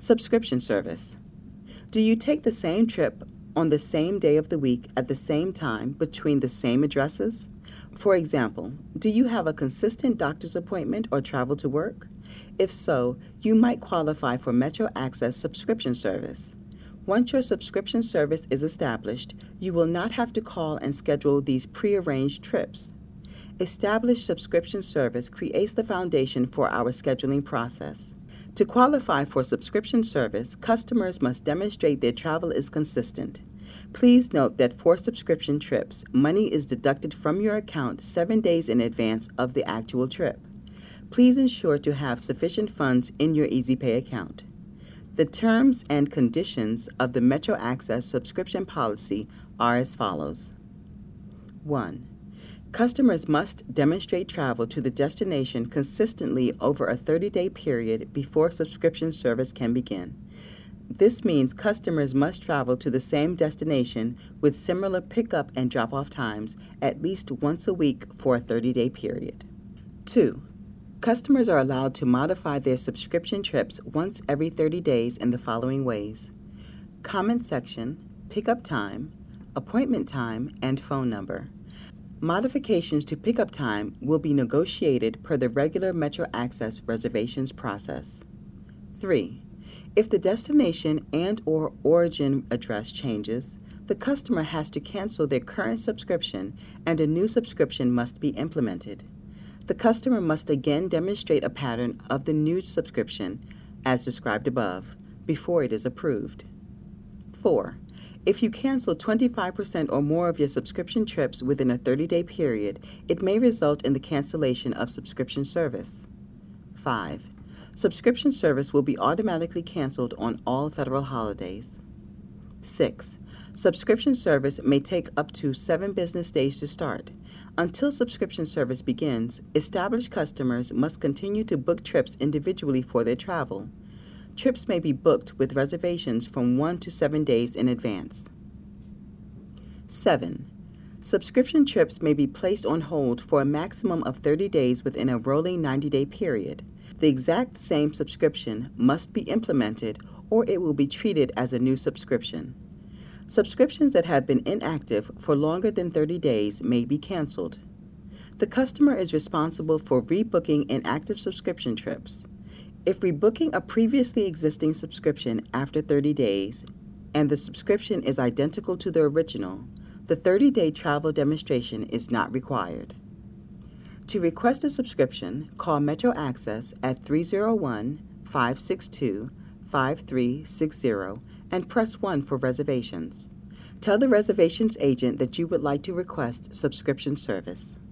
Subscription service. Do you take the same trip on the same day of the week at the same time between the same addresses? For example, do you have a consistent doctor's appointment or travel to work? If so, you might qualify for Metro Access subscription service. Once your subscription service is established, you will not have to call and schedule these prearranged trips. Established subscription service creates the foundation for our scheduling process. To qualify for subscription service, customers must demonstrate their travel is consistent. Please note that for subscription trips, money is deducted from your account 7 days in advance of the actual trip. Please ensure to have sufficient funds in your EasyPay account. The terms and conditions of the Metro Access subscription policy are as follows. 1. Customers must demonstrate travel to the destination consistently over a 30-day period before subscription service can begin. This means customers must travel to the same destination with similar pickup and drop-off times at least once a week for a 30-day period. 2. Customers are allowed to modify their subscription trips once every 30 days in the following ways: comment section, pickup time, appointment time, and phone number. Modifications to pickup time will be negotiated per the regular Metro Access reservations process. 3. If the destination and/or origin address changes, the customer has to cancel their current subscription and a new subscription must be implemented. The customer must again demonstrate a pattern of the new subscription, as described above, before it is approved. 4. If you cancel 25% or more of your subscription trips within a 30-day period, it may result in the cancellation of subscription service. 5. Subscription service will be automatically canceled on all federal holidays. 6. Subscription service may take up to 7 business days to start. Until subscription service begins, established customers must continue to book trips individually for their travel. Trips may be booked with reservations from 1 to 7 days in advance. 7. Subscription trips may be placed on hold for a maximum of 30 days within a rolling 90-day period. The exact same subscription must be implemented or it will be treated as a new subscription. Subscriptions that have been inactive for longer than 30 days may be canceled. The customer is responsible for rebooking inactive subscription trips. If rebooking a previously existing subscription after 30 days and the subscription is identical to the original, the 30-day travel demonstration is not required. To request a subscription, call Metro Access at 301-562-5360 and press 1 for reservations. Tell the reservations agent that you would like to request subscription service.